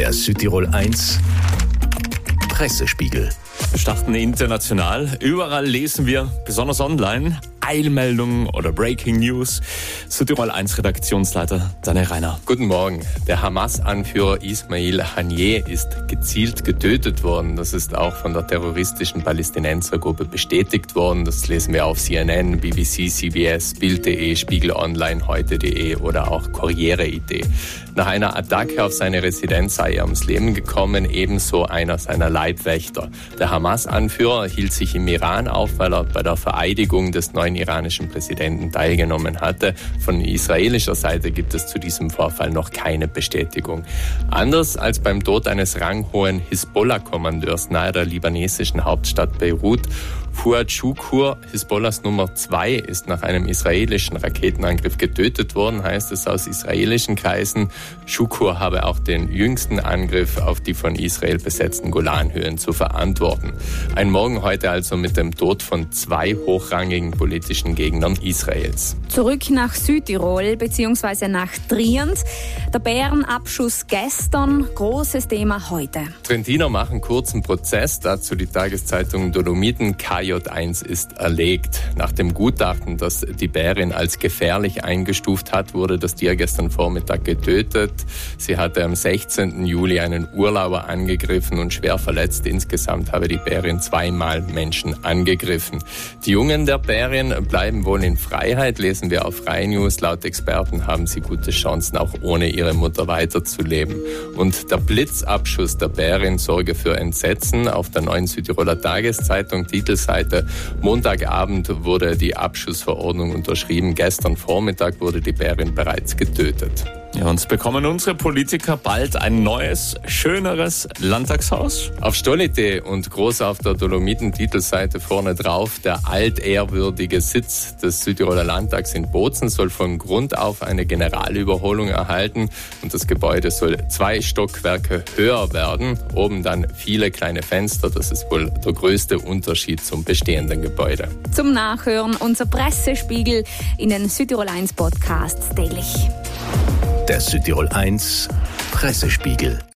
Der Südtirol 1 Pressespiegel. Wir starten international. Überall lesen wir, besonders online, Eilmeldungen oder Breaking News. Südtirol 1 Redaktionsleiter Daniel Reiner. Guten Morgen. Der Hamas-Anführer Ismail Haniyeh ist gezielt getötet worden. Das ist auch von der terroristischen Palästinensergruppe bestätigt worden. Das lesen wir auf CNN, BBC, CBS, Bild.de, Spiegel Online, heute.de oder auch Corriere.it. Nach einer Attacke auf seine Residenz sei er ums Leben gekommen, ebenso einer seiner Leibwächter. Der Hamas-Anführer hielt sich im Iran auf, weil er bei der Vereidigung des neuen iranischen Präsidenten teilgenommen hatte. Von israelischer Seite gibt es zu diesem Vorfall noch keine Bestätigung. Anders als beim Tod eines ranghohen Hisbollah-Kommandeurs nahe der libanesischen Hauptstadt Beirut, Fuad Shukur, Hisbollahs Nummer 2, ist nach einem israelischen Raketenangriff getötet worden, heißt es aus israelischen Kreisen. Shukur habe auch den jüngsten Angriff auf die von Israel besetzten Golanhöhen zu verantworten. Ein Morgen heute also mit dem Tod von 2 hochrangigen politischen Gegnern Israels. Zurück nach Südtirol bzw. nach Trient. Der Bärenabschuss gestern, großes Thema heute. Trentiner machen kurzen Prozess, dazu die Tageszeitung Dolomiten. KJ1 ist erlegt. Nach dem Gutachten, das die Bärin als gefährlich eingestuft hat, wurde das Tier gestern Vormittag getötet. Sie hatte am 16. Juli einen Urlauber angegriffen und schwer verletzt. Insgesamt habe die Bärin 2-mal Menschen angegriffen. Die Jungen der Bärin bleiben wohl in Freiheit, lesen wir auf Freie News. Laut Experten haben sie gute Chancen, auch ohne ihre Mutter weiterzuleben. Und der Blitzabschuss der Bärin sorge für Entsetzen. Auf der Neuen Südtiroler Tageszeitung Titelseite: Montagabend wurde die Abschussverordnung unterschrieben. Gestern Vormittag wurde die Bärin bereits getötet. Ja, und bekommen unsere Politiker bald ein neues, schöneres Landtagshaus? Auf Stolite und groß auf der Dolomiten-Titelseite vorne drauf: der altehrwürdige Sitz des Südtiroler Landtags in Bozen soll von Grund auf eine Generalüberholung erhalten und das Gebäude soll 2 Stockwerke höher werden. Oben dann viele kleine Fenster. Das ist wohl der größte Unterschied zum bestehenden Gebäude. Zum Nachhören unser Pressespiegel in den Südtirol 1 Podcasts täglich. Der Südtirol 1 Pressespiegel.